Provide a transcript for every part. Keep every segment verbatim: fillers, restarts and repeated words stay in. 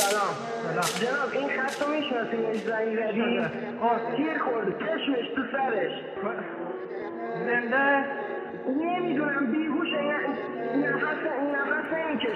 سلام جناب، این خط رو میشناسیم؟ زنگ زدی تیر خورده چشمش تو سرش زنده نمیدونم بیهوشه، نفس نفس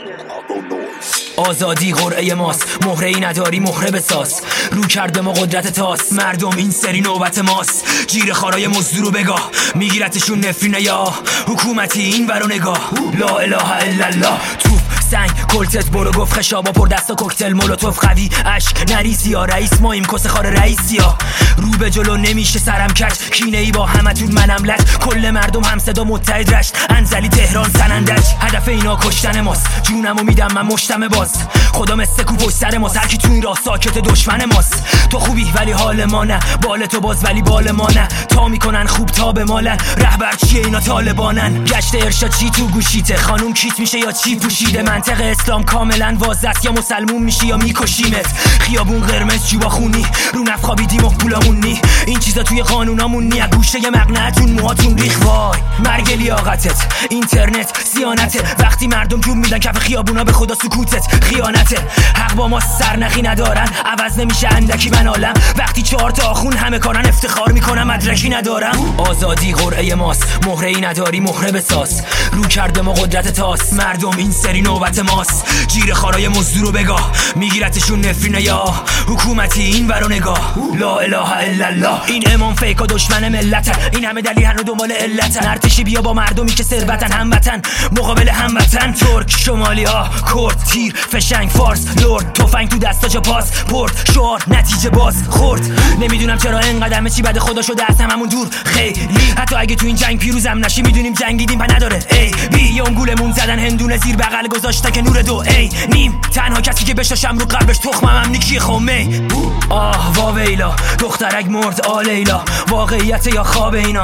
نمیکشه. آزادی قرعه ماست، مهره ای نداری مهره بساز. رو کرده ما قدرت تاست، مردم این سری نوبت ماست. جیر خارای مزدور رو بگاه، میگیرتشون نفرینه یا حکومتی این ورو نگاه. لا اله الا الله. توپ سنگ کلتت برو گفت خشابا پر دستا کوکتل مولوتوف قوی اشک نریسی یا رئیس مایم کس خار رئیسی یا رو به جلو نمیشه سرم کج. کینه ای با همتون منم لج، کل مردم هم صدا متحد رشت. انزلی تهران سنندج، هدف اینا کشتن ماست. جونمو میدم من مشتم باز، خدا مثل کو پشت سر ماست. هر کی تو این راه ساکت دشمن ماست. تو خوبی ولی حال ما نه، بال تو باز ولی بال ما نه. تا میکنن خوب تا به مالن، رهبر چیه اینا طالبانن. گشت ارشاد چی تو گوشیته، خانوم کیت میشه یا چی پوشیده. منطق اسلام کاملا واضحه است، یا مسلمون میشی یا میکشیمت. خیابون قرمز جیبا خونی، رو نف خوابیدیم و پولامون نی. این چیزا توی قانونامون نی، از گوشه ی مقنعتون موهاتون ریخ. وای مرگ لیاقتت، اینترنت سیانته. وقتی مردم جون میدن کف خیابونا به خدا سکوتت خیانته. حق با ما سرنخی ندارن، عوض نمیشه اندکی من عالم. وقتی چهار تا آخون همه کارن افتخار میکنم مدرکی ندارم. آزادی قرعه ماست، مهره ای نداری مهره بساز. رو کرده ما قدرت تاست، مردم این سری نوبت ماست. جیر خارای مزدور رو بگاه، میگیرتشون نفرینه یا حکومتی این ورو نگاه. لا اله الا الله. این امام فیک و دشمن ملتن، این همه دلیل هنو دنبال علتن. ارتشی بیا با مردمی که ثروتن، هموطن مقابل هموطن. ترک شمالی ها کرد تیر فشنگ فارس لرد، تفنگ تو دستا جا پاس پورت شعار نتیجه باز خورد. نمیدونم چرا اینقدر چی بده خدا شده از هممون دور خیلی. حتی اگه تو این جنگ پیروزم نشی میدونیم جنگیدیم و نداره ای بی. یا گولمون زدن هندونه زیر بغل گذاشته که نور دو ای نیم. تنها کسی که بشاشم رو قلبش تخمم هم نیکی خمه. آه واویلا دخترک مرد آلیلا، واقعیت یا خواب اینا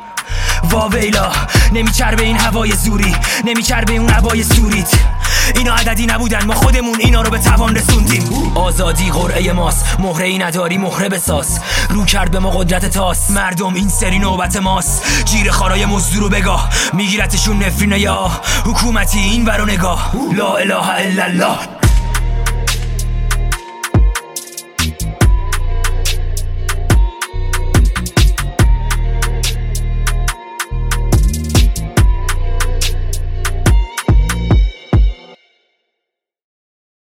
واویلا. نمیچربه این هوای زوری، نمیچربه اون هوای سوریت. اینا عددی نبودن، ما خودمون اینا رو به توان رسوندیم. آزادی قرعه ماست، مهره ای نداری مهره بساز. رو کرد به ما قدرت تاست، مردم این سری نوبت ماست. جیر خارای مزدور رو بگاه، میگیرتشون نفرینه یا حکومتی این ورو نگاه. لا اله الا الله.